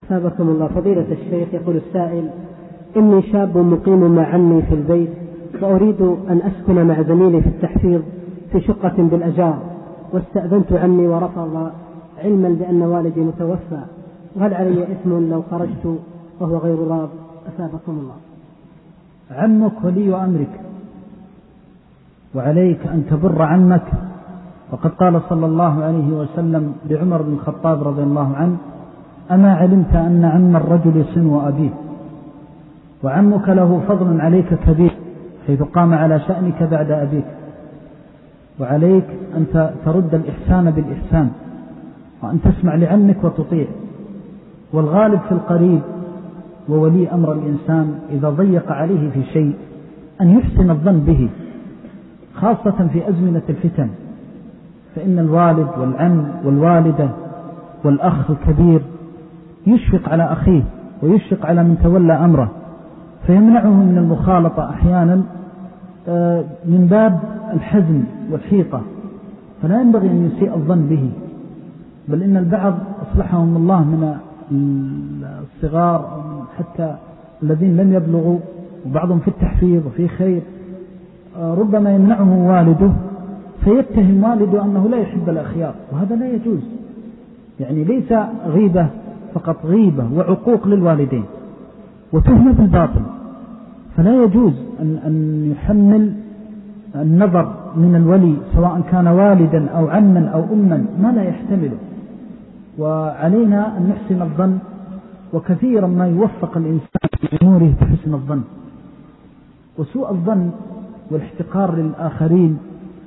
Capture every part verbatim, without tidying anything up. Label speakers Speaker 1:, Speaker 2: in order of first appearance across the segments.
Speaker 1: أثابكم الله. فضيلة الشيخ، يقول السائل: إني شاب مقيم مع عمي في البيت، وأريد أن أسكن مع زميلي في التحفيظ في شقة بالأجار، واستأذنت عمي ورفض علما بأن والدي متوفى، وهل علي إثم لو خرجت وهو غير راض؟ أثابكم الله.
Speaker 2: عمك ولي أمرك، وعليك أن تبر عمك، وقد قال صلى الله عليه وسلم لعمر بن الخطاب رضي الله عنه: أما علمت أن عم الرجل صنو أبيه؟ وعمك له فضل عليك كبير، حيث قام على شأنك بعد أبيك، وعليك أن ترد الإحسان بالإحسان، وأن تسمع لعمك وتطيع. والغالب في القريب وولي أمر الإنسان إذا ضيق عليه في شيء أن يحسن الظن به، خاصة في أزمنة الفتن، فإن الوالد والعم والوالدة والأخ الكبير يشفق على أخيه ويشفق على من تولى أمره، فيمنعه من المخالطة أحيانا من باب الحزم والحيطة، فلا ينبغي أن يسيء الظن به. بل إن البعض أصلحهم الله من الصغار حتى الذين لم يبلغوا، وبعضهم في التحفيظ وفي خير، ربما يمنعه والده فيتهم والده أنه لا يحب الأخيار، وهذا لا يجوز. يعني ليس غيبة فقط، غيبة وعقوق للوالدين وتهمة بالباطل، فلا يجوز أن, أن يحمل النظر من الولي سواء كان والدا أو عما أو أما ما لا يحتمله. وعلينا أن نحسن الظن، وكثيرا ما يوفق الإنسان في أموره بحسن الظن. وسوء الظن والاحتقار للآخرين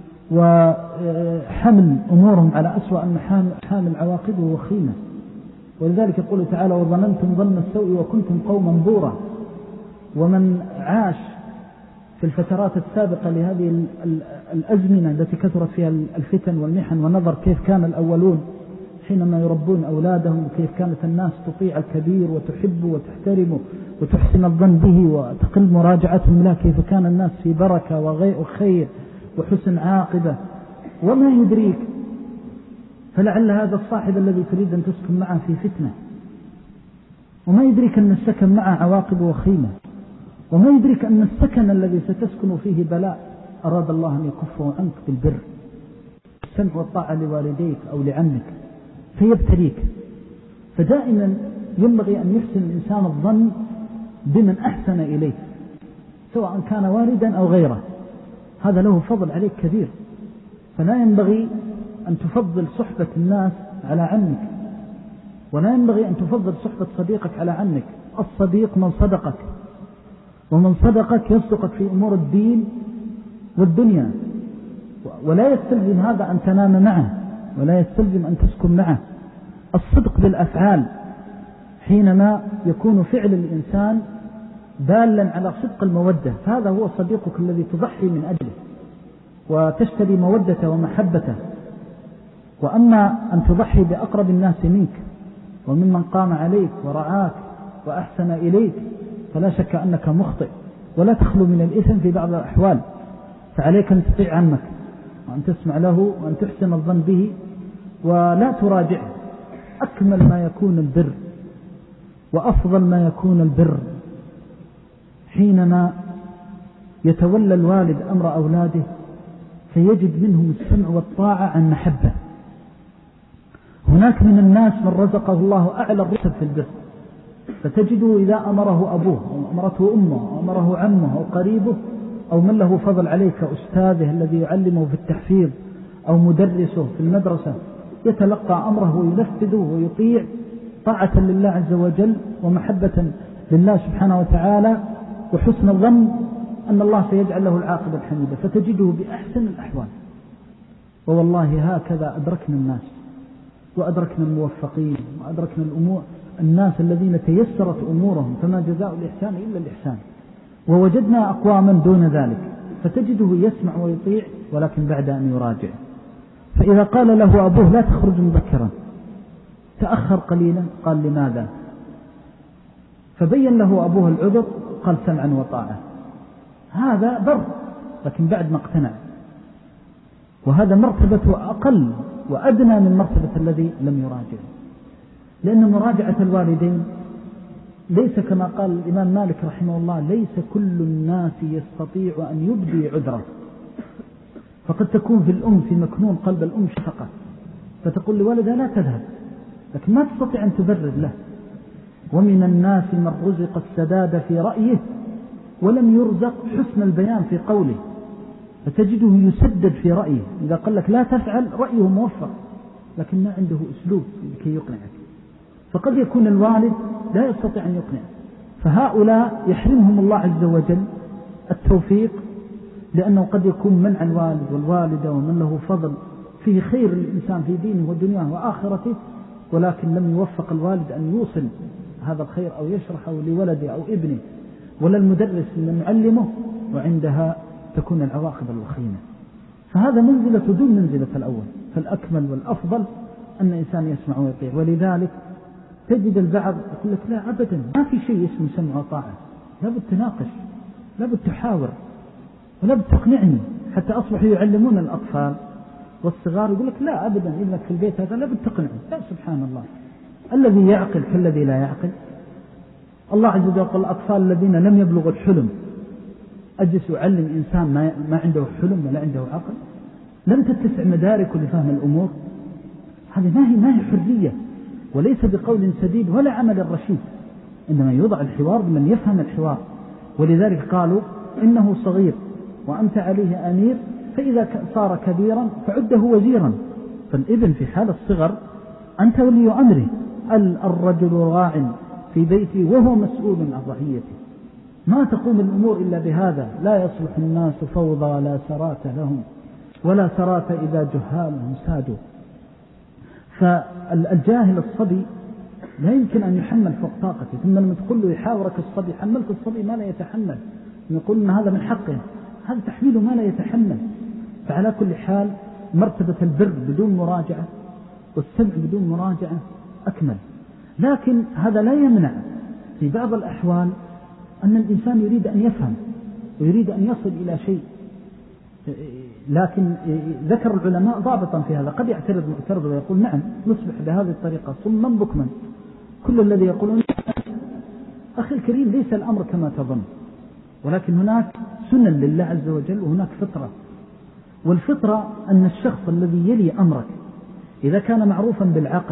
Speaker 2: وحمل أمورهم على أسوأ حامل عواقبه وخيمة. ولذلك يقول تعالى: وظننتم ظن السوء وكنتم قوما بورا. ومن عاش في الفترات السابقة لهذه الأزمنة التي كثرت فيها الفتن والمحن، ونظر كيف كان الأولون حينما يربون أولادهم، وكيف كانت الناس تطيع الكبير وتحبه وتحترمه وتحسن الظن به وتقل مراجعتهم له، كيف كان الناس في بركة وخير وحسن عاقبة. وما يدريك، فلعل هذا الصاحب الذي تريد أن تسكن معه في فتنة، وما يدريك أن السكن معه عواقب وخيمة، وما يدريك أن السكن الذي ستسكن فيه بلاء أراد الله أن يكفه عنك بالبر، السمع والطاعة لوالديك أو لعمك، فيبتليك. فدائما ينبغي أن يحسن الإنسان الظن بمن أحسن إليه، سواء كان والدا أو غيره، هذا له فضل عليك كبير. فلا ينبغي أن تفضل صحبة الناس على عمك، ولا ينبغي أن تفضل صحبة صديقك على عمك. الصديق من صدقك، ومن صدقك يصدقك في أمور الدين والدنيا، ولا يستلزم هذا أن تنام معه، ولا يستلزم أن تسكن معه. الصدق بالأفعال، حينما يكون فعل الإنسان دالا على صدق المودة، فهذا هو صديقك الذي تضحي من أجله وتشتري مودته ومحبته. وأما أن تضحي بأقرب الناس منك وممن قام عليك ورعاك وأحسن إليك، فلا شك أنك مخطئ ولا تخلو من الإثم في بعض الأحوال. فعليك أن تطيع عمك، وأن تسمع له، وأن تحسن الظن به، ولا تراجعه. أكمل ما يكون البر وأفضل ما يكون البر حينما يتولى الوالد أمر أولاده، فيجد منهم السمع والطاعة عن محبة. هناك من الناس من رزقه الله أعلى الرتب في البر، فتجده إذا أمره أبوه أو أمرته أمه أو أمره عمه أو قريبه أو من له فضل عليه كأستاذه الذي يعلمه في التحفيظ أو مدرسه في المدرسة، يتلقى أمره وينفذه ويطيع طاعة لله عز وجل ومحبة لله سبحانه وتعالى، وحسن الظن أن الله سيجعل له العاقبة الحميدة، فتجده بأحسن الأحوال. ووالله هكذا أدركنا الناس، وأدركنا الموفقين، وأدركنا الأمور الناس الذين تيسرت أمورهم، فما جزاء الإحسان إلا الإحسان. ووجدنا أقواما دون ذلك، فتجده يسمع ويطيع ولكن بعد أن يراجع. فإذا قال له أبوه: لا تخرج مبكرا، تأخر قليلا، قال: لماذا؟ فبين له أبوه العذر، قال: سمعا وطاعة. هذا بر، لكن بعد ما اقتنع، وهذا مرتبة أقل وأدنى من مرتبة الذي لم يراجع. لأن مراجعة الوالدين ليس كما قال الإمام مالك رحمه الله ليس كل الناس يستطيع أن يبدي عذره، فقد تكون في الأم في مكنون قلب الأم شفقة فتقول لولدها لا تذهب، لكن ما تستطيع أن تبرر له. ومن الناس من رزق السداد في رأيه ولم يرزق حسن البيان في قوله، فتجده يسدد في رأيه، إذا قال لك لا تفعل رأيه موفق لكن ما عنده أسلوب لكي يقنعك. فقد يكون الوالد لا يستطيع أن يقنع، فهؤلاء يحرمهم الله عز وجل التوفيق، لأنه قد يكون منع الوالد والوالدة ومن له فضل فيه خير الإنسان في دينه ودنياه وآخرته، ولكن لم يوفق الوالد أن يوصل هذا الخير أو يشرحه لولده أو ابنه، ولا المدرس من يعلمه، وعندها تكون العواقب الوخيمة. فهذا منزلة دون منزلة الأول، فالأكمل والأفضل أن الإنسان يسمع ويطيع. ولذلك تجد البعض يقول لك لا أبدا ما في شيء اسمه سمع وطاعة، لا بد تناقش، لا بد تحاور، ولا بد تقنعني، حتى أصبحوا يعلمون الأطفال والصغار يقول لك لا أبدا ابنك في البيت هذا لا بد تقنعه. لا سبحان الله، الذي يعقل كالذي لا يعقل. الله عز وجل قال الأطفال الذين لم يبلغوا الحلم أجلس أعلم إنسان ما ما عنده حلم ولا عنده عقل، لم تتسع مداركه لفهم الأمور. هذه ما هي ما هي حرية، وليس بقول سديد ولا عمل رشيد، إنما يوضع الحوار بمن يفهم الحوار. ولذلك قالوا إنه صغير وأنت عليه أمير، فإذا صار كبيرا فعده وزيرا. فالابن في حال الصغر أنت ولي أمره، الرجل راع في بيتي وهو مسؤول عن رعيته. ما تقوم الأمور إلا بهذا. لا يصلح الناس فوضى ولا سرات لهم، ولا سرات إذا جهالهم سادوا. فالجاهل الصبي لا يمكن أن يحمل فوق طاقته، ثم لما تقول له يحاورك الصبي حملت الصبي ما لا يتحمل، يقول إن هذا من حقه، هذا تحميله ما لا يتحمل. فعلى كل حال مرتبة البر بدون مراجعة والسمع بدون مراجعة أكمل. لكن هذا لا يمنع في بعض الأحوال أن الإنسان يريد أن يفهم ويريد أن يصل إلى شيء، لكن ذكر العلماء ضابطا في هذا. قد يعترض معترض ويقول نعم نصبح بهذه الطريقة صما بكما، كل الذي يقولون أخي الكريم ليس الأمر كما تظن، ولكن هناك سنن لله عز وجل وهناك فطرة. والفطرة أن الشخص الذي يلي أمرك إذا كان معروفا بالعقل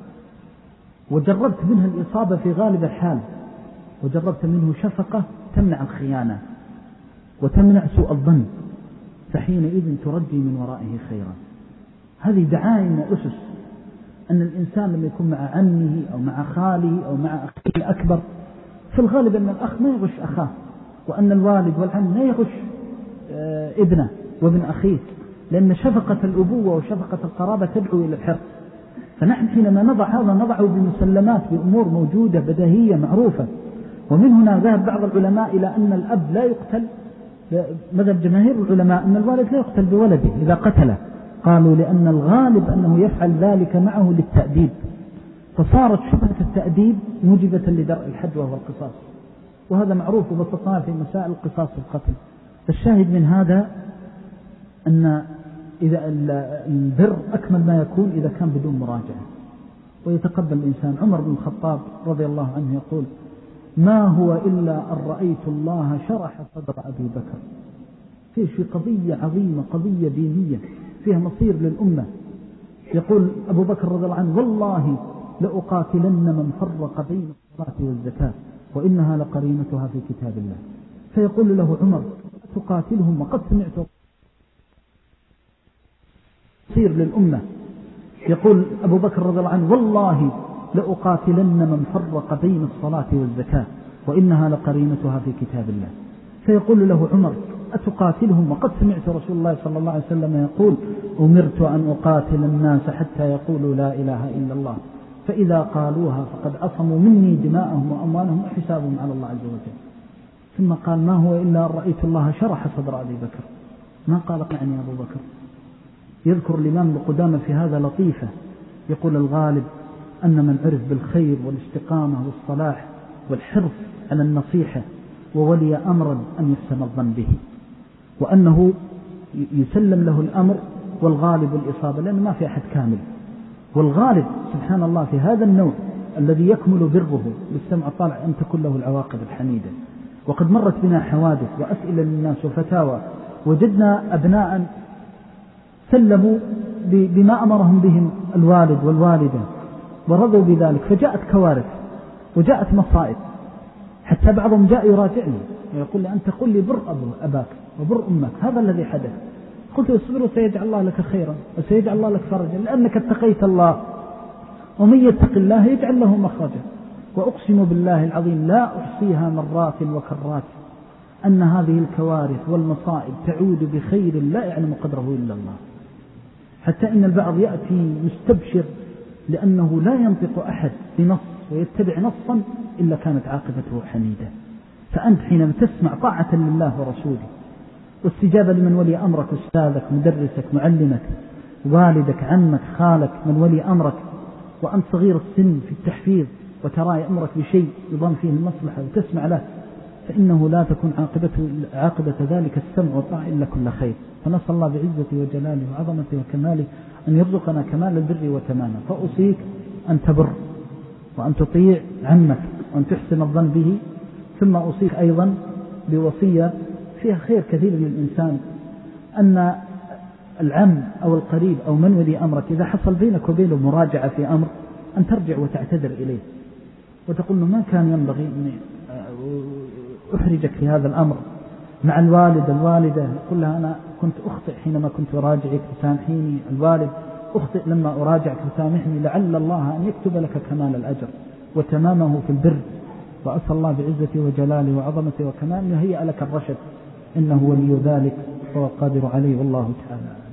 Speaker 2: وجربت منه الإصابة في غالب الحال وجربت منه شفقة تمنع الخيانة وتمنع سوء الظن، فحينئذ ترجي من ورائه خيرا. هذه دعائم وأسس أن الإنسان لما يكون مع عمه أو مع خاله أو مع أخيه الأكبر، في الغالب أن الأخ ما يغش أخاه، وأن الوالد والعم لا يغش ابنه وابن أخيه، لأن شفقة الأبوة وشفقة القرابة تدعو إلى الحرص. فنحن حينما نضع هذا نضعه بمسلمات بأمور موجودة بديهية معروفة. ومن هنا ذهب بعض العلماء إلى أن الأب لا يقتل، مذهب جماهير العلماء أن الوالد لا يقتل بولده إذا قتله، قالوا لأن الغالب أنه يفعل ذلك معه للتأديب، فصارت شبهة التأديب موجبة لدرء الحد وهو القصاص، وهذا معروف وبسطناه في مسائل القصاص والقتل. الشاهد من هذا أن إذا البر أكمل ما يكون إذا كان بدون مراجعة ويتقبل الإنسان. عمر بن الخطاب رضي الله عنه يقول ما هو إلا أن رأيت الله شرح صدر أبي بكر. في قضية عظيمة، قضية دينية فيها مصير للأمة. يقول أبو بكر رضي الله عنه والله لأقاتلن من فرق بين الصلاة والزكاة وإنها لقرينتها في كتاب الله. فيقول له عمر تقاتلهم وقد سمعت مصير للأمة. يقول أبو بكر رضي الله عنه والله لأقاتلن من فرق بين الصلاة والزكاة وإنها لقرينتها في كتاب الله. فيقول له عمر أتقاتلهم وقد سمعت رسول الله صلى الله عليه وسلم يقول أمرت أن أقاتل الناس حتى يقولوا لا إله إلا الله فإذا قالوها فقد عصموا مني دماءهم وأموالهم وحسابهم على الله عز وجل. ثم قال ما هو إلا أن رأيت الله شرح صدر أبي بكر. ما قال يعني أبو بكر. يذكر الإمام القدامى في هذا لطيفة، يقول الغالب أن من عرف بالخير والاستقامة والصلاح والحرص على النصيحة وولي أمرا أن يحسن الظن به، وأنه يسلم له الأمر، والغالب الإصابة، لأن ما في أحد كامل. والغالب سبحان الله في هذا النوع الذي يكمل بره بالسمع الطالع أن تكون له العواقب الحميدة. وقد مرت بنا حوادث وأسئلة للناس وفتاوى، وجدنا أبناء سلموا بما أمرهم بهم الوالد والوالدة ورضوا بذلك، فجاءت كوارث وجاءت مصائب، حتى بعضهم جاء يراجعني ويقول لي أنت قل لي بر أباك وبر أمك، هذا الذي حدث. قلت اصبر وسيجعل الله لك خيرا وسيجعل الله لك فرجا، لأنك اتقيت الله، ومن يتق الله يجعل له مخرجا. وأقسم بالله العظيم لا أحصيها مرات وكرات أن هذه الكوارث والمصائب تعود بخير لا يعلم قدره إلا الله، حتى إن البعض يأتي مستبشر لأنه لا ينطق أحد بنص ويتبع نصا إلا كانت عاقبته حميدة. فأنت حينما تسمع طاعة لله ورسوله واستجابة لمن ولي أمرك، أستاذك، مدرسك، معلمك، والدك، عمك، خالك، من ولي أمرك، وأنت صغير السن في التحفيظ وترى يأمرك بشيء يضم فيه المصلحة وتسمع له، فإنه لا تكون عاقبته عاقبة ذلك السمع والطاعة إلا كل خير. فنسأل الله بعزته وجلاله وعظمته وكماله أن يرزقنا كمال البر وتمامه. فأوصيك أن تبر وأن تطيع عمك وأن تحسن الظن به. ثم أوصيك أيضا بوصية فيها خير كثير للإنسان، أن العم أو القريب أو من ولي أمرك إذا حصل بينك وبينه مراجعة في أمر أن ترجع وتعتذر إليه وتقول له ما كان ينبغي أن أحرجك في هذا الأمر. مع الوالد الوالدة يقول لها أنا كنت أخطئ حينما كنت أراجعك فسامحيني، الوالد أخطئ لما أراجعك فسامحني، لعل الله أن يكتب لك كمال الأجر وتمامه في البر. وأسأل الله بعزته وجلاله وعظمته وكماله يهيئ لك الرشد، إنه ولي ذلك وهو قادر عليه، والله تعالى.